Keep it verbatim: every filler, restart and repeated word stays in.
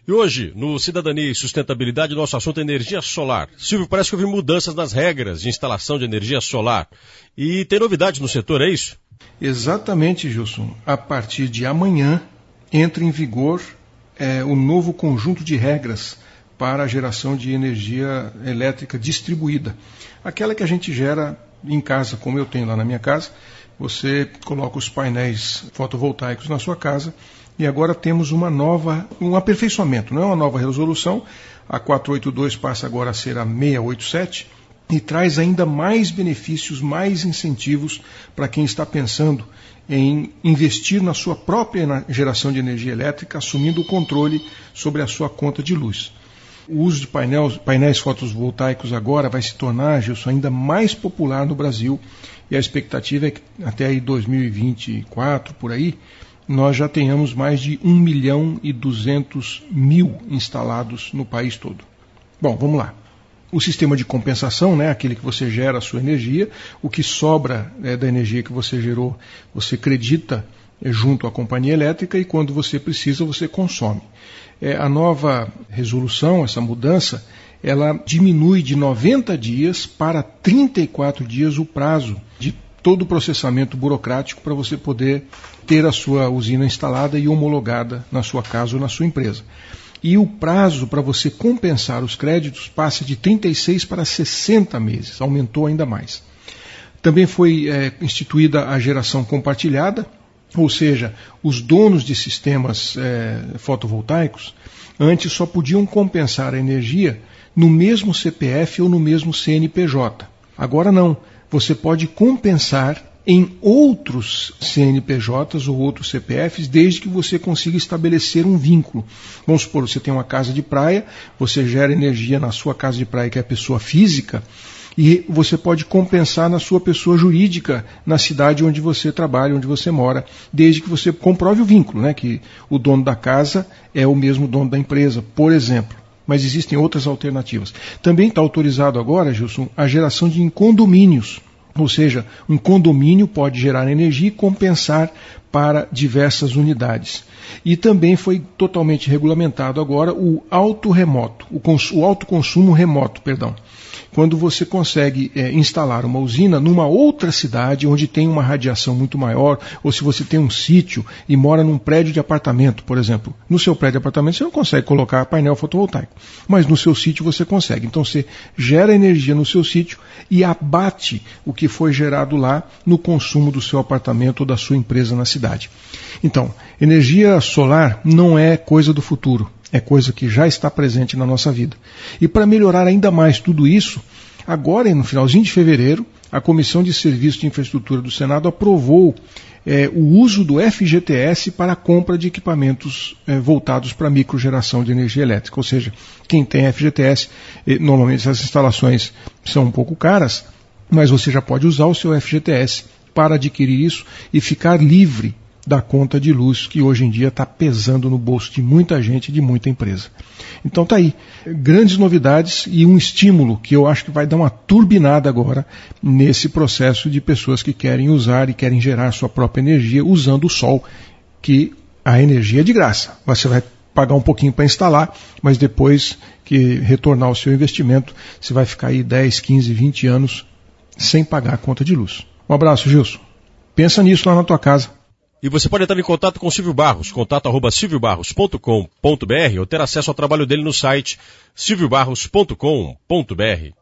E hoje, no Cidadania e Sustentabilidade, nosso assunto é energia solar. Silvio, parece que houve mudanças nas regras de instalação de energia solar. E tem novidades no setor, é isso? Exatamente, Gilson. A partir de amanhã entra em vigor é, o novo conjunto de regras para a geração de energia elétrica distribuída. Aquela que a gente gera em casa, como eu tenho lá na minha casa. Você coloca os painéis fotovoltaicos na sua casa e agora temos uma nova, um aperfeiçoamento, não é uma nova resolução. A quatrocentos e oitenta e dois passa agora a ser a seiscentos e oitenta e sete e traz ainda mais benefícios, mais incentivos para quem está pensando em investir na sua própria geração de energia elétrica, assumindo o controle sobre a sua conta de luz. O uso de painéis, painéis fotovoltaicos agora vai se tornar, Gilson, ainda mais popular no Brasil e a expectativa é que até aí dois mil e vinte e quatro, por aí, nós já tenhamos mais de um milhão e duzentos mil instalados no país todo. Bom, vamos lá. O sistema de compensação, né, aquele que você gera a sua energia, o que sobra é, da energia que você gerou, você credita é, junto à companhia elétrica e quando você precisa, você consome. É, a nova resolução, essa mudança, ela diminui de noventa dias para trinta e quatro dias o prazo de todo o processamento burocrático para você poder ter a sua usina instalada e homologada na sua casa ou na sua empresa. E o prazo para você compensar os créditos passa de trinta e seis para sessenta meses, aumentou ainda mais. Também foi é, instituída a geração compartilhada, ou seja, os donos de sistemas é, fotovoltaicos antes só podiam compensar a energia no mesmo C P F ou no mesmo C N P J. Agora não, você pode compensar em outros C N P Js ou outros C P Fs, desde que você consiga estabelecer um vínculo. Vamos supor, você tem uma casa de praia, você gera energia na sua casa de praia, que é a pessoa física, e você pode compensar na sua pessoa jurídica, na cidade onde você trabalha, onde você mora, desde que você comprove o vínculo, né, que o dono da casa é o mesmo dono da empresa, por exemplo. Mas existem outras alternativas. Também está autorizado agora, Gilson, a geração de condomínios. Ou seja, um condomínio pode gerar energia e compensar para diversas unidades. E também foi totalmente regulamentado agora o autoremoto, o, cons- o autoconsumo remoto, perdão. Quando você consegue é, instalar uma usina numa outra cidade onde tem uma radiação muito maior, ou se você tem um sítio e mora num prédio de apartamento, por exemplo. No seu prédio de apartamento você não consegue colocar painel fotovoltaico, mas no seu sítio você consegue. Então você gera energia no seu sítio e abate o que foi gerado lá no consumo do seu apartamento ou da sua empresa na cidade. Então, energia solar não é coisa do futuro. É coisa que já está presente na nossa vida. E para melhorar ainda mais tudo isso, agora, no finalzinho de fevereiro, a Comissão de Serviços de Infraestrutura do Senado aprovou é, o uso do F G T S para a compra de equipamentos é, voltados para a microgeração de energia elétrica. Ou seja, quem tem F G T S, eh, normalmente essas instalações são um pouco caras, mas você já pode usar o seu F G T S para adquirir isso e ficar livre da conta de luz que hoje em dia está pesando no bolso de muita gente e de muita empresa. Então tá aí, grandes novidades e um estímulo que eu acho que vai dar uma turbinada agora nesse processo de pessoas que querem usar e querem gerar sua própria energia usando o sol, que a energia é de graça. Você vai pagar um pouquinho para instalar, mas depois que retornar o seu investimento, você vai ficar aí dez, quinze, vinte anos sem pagar a conta de luz. Um abraço, Gilson. Pensa nisso lá na tua casa. E você pode entrar em contato com o Silvio Barros, contato arroba silvio barros ponto com ponto b r ou ter acesso ao trabalho dele no site silvio barros ponto com ponto b r.